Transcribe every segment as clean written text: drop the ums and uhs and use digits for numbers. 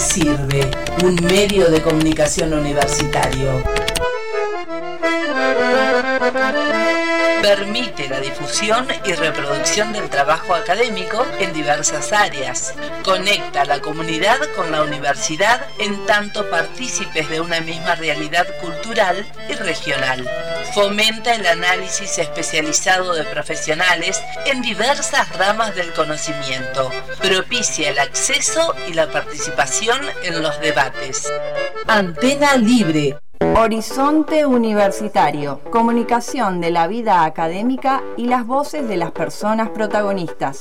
sirve un medio de comunicación universitario? Permite la difusión y reproducción del trabajo académico en diversas áreas. Conecta a la comunidad con la universidad en tanto partícipes de una misma realidad cultural y regional. Fomenta el análisis especializado de profesionales en diversas ramas del conocimiento. Propicia el acceso y la participación en los debates. Antena Libre. Horizonte Universitario, comunicación de la vida académica y las voces de las personas protagonistas.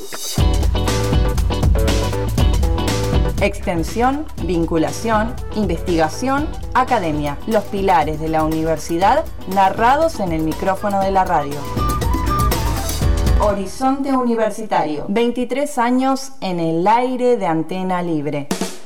Extensión, vinculación, investigación, academia, los pilares de la universidad narrados en el micrófono de la radio. Horizonte Universitario, 23 años en el aire de Antena Libre.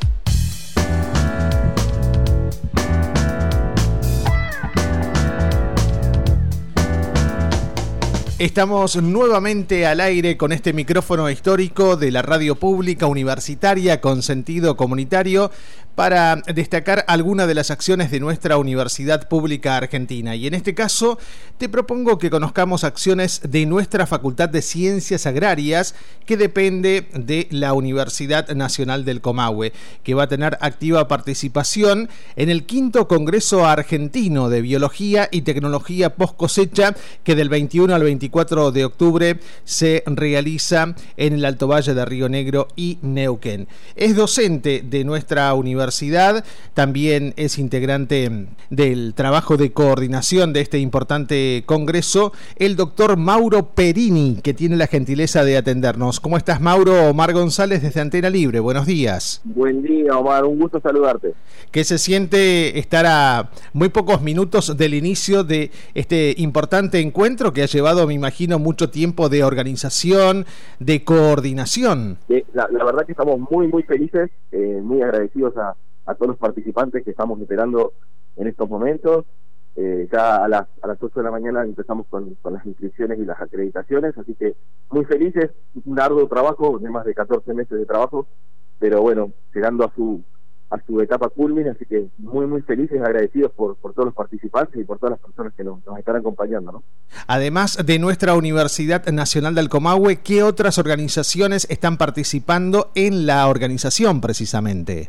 Estamos nuevamente al aire con este micrófono histórico de la radio pública universitaria con sentido comunitario para destacar algunas de las acciones de nuestra Universidad Pública Argentina. Y en este caso te propongo que conozcamos acciones de nuestra Facultad de Ciencias Agrarias, que depende de la Universidad Nacional del Comahue, que va a tener activa participación en el 5º Congreso Argentino de Biología y Tecnología Post Cosecha, que del 21 al 24 de octubre se realiza en el Alto Valle de Río Negro y Neuquén. Es docente de nuestra universidad, también es integrante del trabajo de coordinación de este importante congreso, el doctor Mauro Perini, que tiene la gentileza de atendernos. ¿Cómo estás, Mauro? Omar González desde Antena Libre, buenos días. Buen día, Omar, un gusto saludarte. ¿Qué se siente estar a muy pocos minutos del inicio de este importante encuentro que ha llevado, me imagino, mucho tiempo de organización, de coordinación? La verdad que estamos muy felices, muy agradecidos a todos los participantes que estamos esperando en estos momentos. Ya a las 8 de la mañana empezamos con las inscripciones y las acreditaciones, así que muy felices, un arduo trabajo de más de 14 meses de trabajo, pero bueno, llegando a su etapa culmine, así que muy felices, agradecidos por todos los participantes y por todas las personas que nos están acompañando, ¿no? Además de nuestra Universidad Nacional del Comahue, ¿qué otras organizaciones están participando en la organización precisamente?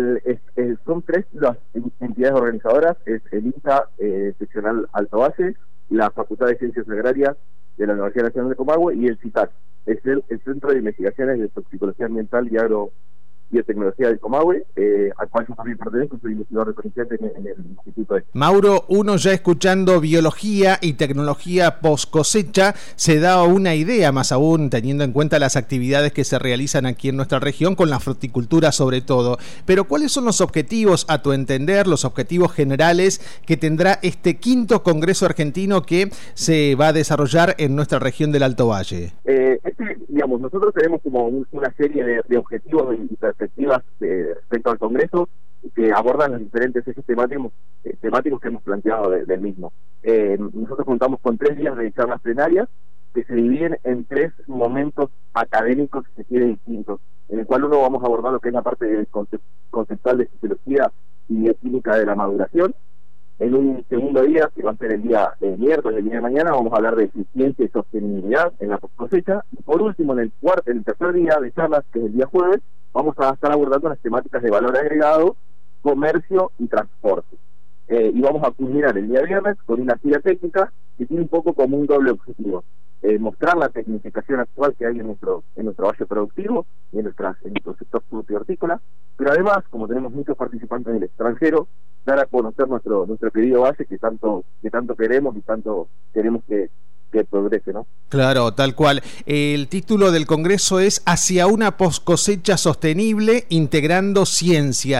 Son 3 las entidades organizadoras, es el INTA seccional Alto Valle, la Facultad de Ciencias Agrarias de la Universidad Nacional del Comahue y el CITAC, es el Centro de Investigaciones de Toxicología Ambiental y Biotecnología del Comahue, al cual yo también pertenezco, soy investigador reconociente en el Instituto de... Mauro, uno ya escuchando biología y tecnología post cosecha, se da una idea, más aún teniendo en cuenta las actividades que se realizan aquí en nuestra región, con la fruticultura sobre todo. Pero ¿cuáles son los objetivos, a tu entender, los objetivos generales que tendrá este 5º Congreso Argentino que se va a desarrollar en nuestra región del Alto Valle? Digamos, nosotros tenemos como una serie de objetivos y perspectivas respecto al Congreso que abordan los diferentes ejes temáticos que hemos planteado del mismo. Nosotros contamos con 3 días de charlas plenarias que se dividen en 3 momentos académicos que se quieren distintos, en el cual uno vamos a abordar lo que es la parte conceptual de fisiología y bioquímica de la maduración. En un segundo día, que va a ser el día miércoles, el día de mañana, vamos a hablar de eficiencia y sostenibilidad en la cosecha. Y por último, en el tercer día de charlas, que es el día jueves, vamos a estar abordando las temáticas de valor agregado, comercio y transporte. Y vamos a culminar el día viernes con una guía técnica que tiene un poco como un doble objetivo: mostrar la tecnificación actual que hay en nuestro valle productivo y en nuestro sector frutihortícola, pero además, como tenemos muchos participantes del extranjero, dar a conocer nuestro querido valle que tanto queremos y tanto queremos que progrese, ¿no? Claro, tal cual. El título del congreso es Hacia una post cosecha sostenible, integrando ciencia.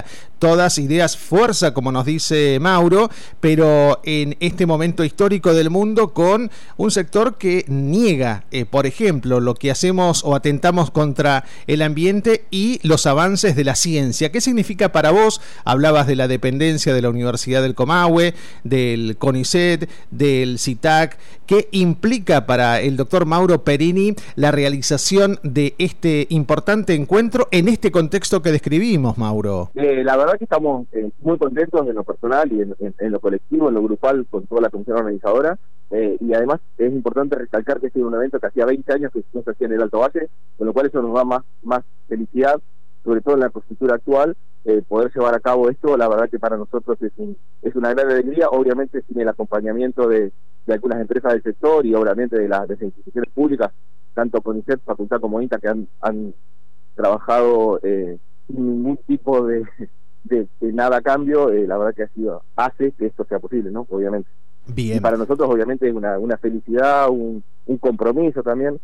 todas ideas fuerza, como nos dice Mauro, pero en este momento histórico del mundo con un sector que niega, por ejemplo, lo que hacemos o atentamos contra el ambiente y los avances de la ciencia. ¿Qué significa para vos? Hablabas de la dependencia de la Universidad del Comahue, del CONICET, del CITAC. ¿Qué implica para el doctor Mauro Perini la realización de este importante encuentro en este contexto que describimos, Mauro? La verdad que estamos muy contentos en lo personal y en lo colectivo, en lo grupal, con toda la comisión organizadora. Y además es importante recalcar que este es un evento que hacía 20 años que no se hacía en el Alto Valle, con lo cual eso nos da más felicidad, sobre todo en la coyuntura actual. Poder llevar a cabo esto, la verdad que para nosotros es una gran alegría, obviamente sin el acompañamiento de algunas empresas del sector y obviamente de las instituciones públicas, tanto CONICET, Facultad como INTA, que han trabajado sin ningún tipo de nada a cambio. La verdad que hace que esto sea posible, ¿no? Obviamente. Bien. Y para nosotros obviamente es una felicidad, un compromiso también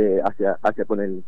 hacia con el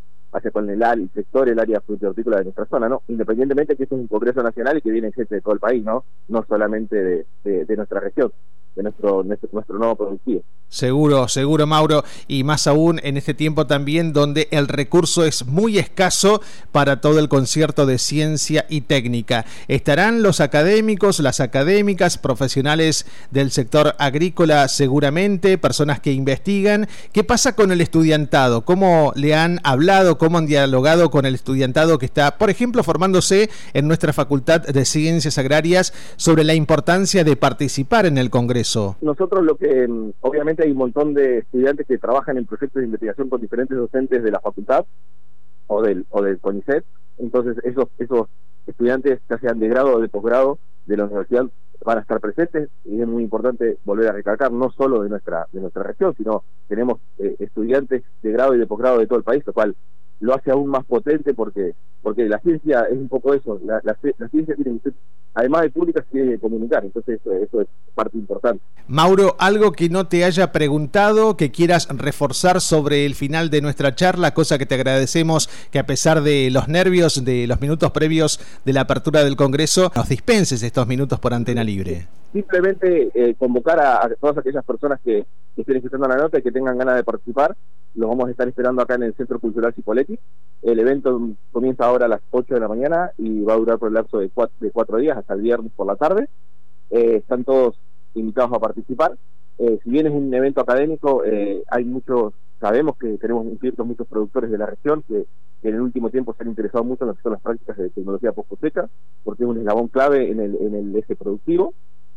sector, el área frutícola de nuestra zona, ¿no? Independientemente que esto es un congreso nacional y que viene gente de todo el país, ¿no? No solamente de nuestra región, de nuestro nuevo productivo. Seguro, Mauro, y más aún en este tiempo también donde el recurso es muy escaso para todo el concierto de ciencia y técnica. Estarán los académicos, las académicas, profesionales del sector agrícola seguramente, personas que investigan. ¿Qué pasa con el estudiantado? ¿Cómo le han hablado, cómo han dialogado con el estudiantado que está, por ejemplo, formándose en nuestra Facultad de Ciencias Agrarias sobre la importancia de participar en el Congreso? Nosotros obviamente hay un montón de estudiantes que trabajan en proyectos de investigación con diferentes docentes de la facultad o del CONICET. Entonces esos estudiantes, ya sean de grado o de posgrado de la universidad, van a estar presentes, y es muy importante volver a recalcar, no solo de nuestra región, sino tenemos estudiantes de grado y de posgrado de todo el país, lo cual lo hace aún más potente porque la ciencia es un poco eso, la ciencia tiene que ser, además de pública, se tiene que comunicar, entonces eso es parte importante. Mauro, algo que no te haya preguntado, que quieras reforzar sobre el final de nuestra charla, cosa que te agradecemos que a pesar de los nervios, de los minutos previos de la apertura del Congreso, nos dispenses estos minutos por Antena Libre. Simplemente convocar a todas aquellas personas que estén escuchando la nota y que tengan ganas de participar. Los vamos a estar esperando acá en el Centro Cultural Cipolletti. El evento comienza ahora a las 8 de la mañana y va a durar por el lapso de 4 días hasta el viernes por la tarde. Están todos invitados a participar. Si bien es un evento académico, sabemos que tenemos inscritos muchos productores de la región que en el último tiempo se han interesado mucho en lo que son las prácticas de tecnología post-cosecha, porque es un eslabón clave en el eje productivo.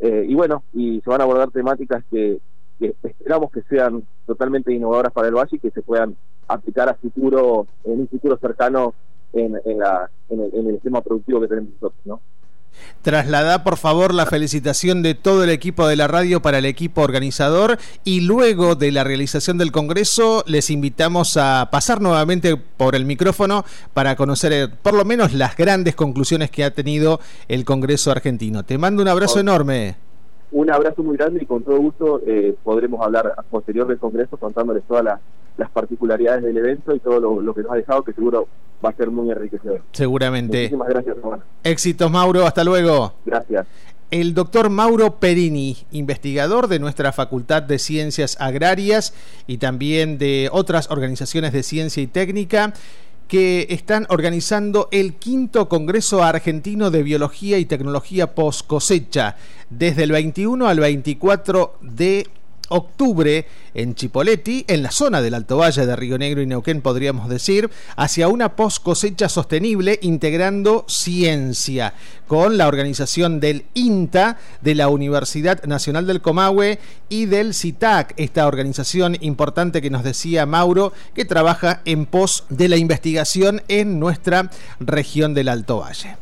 Y se van a abordar temáticas que esperamos que sean totalmente innovadoras para el valle y que se puedan aplicar en un futuro cercano en el esquema productivo que tenemos nosotros, ¿no? Trasladá por favor la felicitación de todo el equipo de la radio para el equipo organizador, y luego de la realización del Congreso les invitamos a pasar nuevamente por el micrófono para conocer por lo menos las grandes conclusiones que ha tenido el Congreso argentino. Te mando un abrazo enorme. Un abrazo muy grande y con todo gusto podremos hablar a posterior del Congreso contándoles todas las particularidades del evento y todo lo que nos ha dejado, que seguro va a ser muy enriquecedor. Seguramente. Muchísimas gracias, Román. Éxitos, Mauro, hasta luego. Gracias. El doctor Mauro Perini, investigador de nuestra Facultad de Ciencias Agrarias y también de otras organizaciones de ciencia y técnica, que están organizando el 5º Congreso Argentino de Biología y Tecnología Post Cosecha, desde el 21 al 24 de octubre en Cipolletti, en la zona del Alto Valle de Río Negro y Neuquén, podríamos decir, hacia una post cosecha sostenible integrando ciencia, con la organización del INTA, de la Universidad Nacional del Comahue y del CITAC, esta organización importante que nos decía Mauro, que trabaja en pos de la investigación en nuestra región del Alto Valle.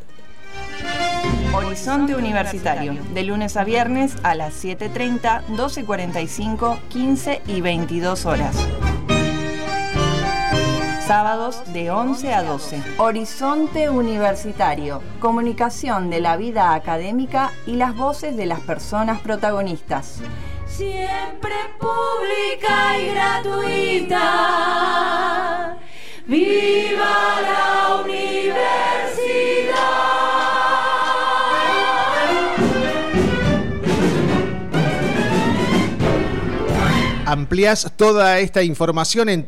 Horizonte Universitario, de lunes a viernes a las 7:30, 12:45, 15 y 22 horas. Sábados de 11 a 12. Horizonte Universitario, comunicación de la vida académica y las voces de las personas protagonistas. Siempre pública y gratuita. ¡Viva la universidad! ampliás toda esta información en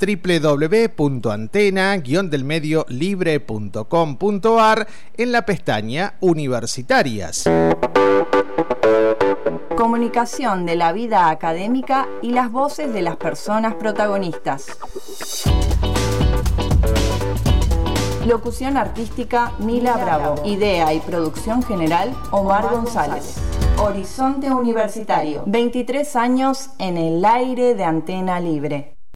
www.antena-delmediolibre.com.ar en la pestaña Universitarias. Comunicación de la vida académica y las voces de las personas protagonistas. Locución artística, Mila Bravo. Idea y producción general, Omar González. Horizonte Universitario. 23 años en el aire de Antena Libre.